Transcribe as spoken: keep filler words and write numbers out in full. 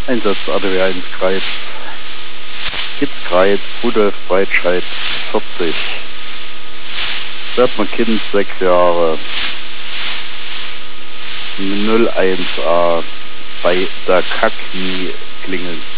Einsatz A D W eins Greiz. Kitz Greiz, Rudolf Breitscheid, vierzig. Bertmann Kind, sechs Jahre. null eins A bei der Kackni klingeln.